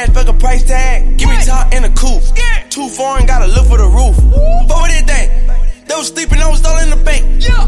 cash, fuck a price tag. Give me top in a coupe. Too foreign, gotta look for the roof. What would they think? They was sleeping, I was all in the bank.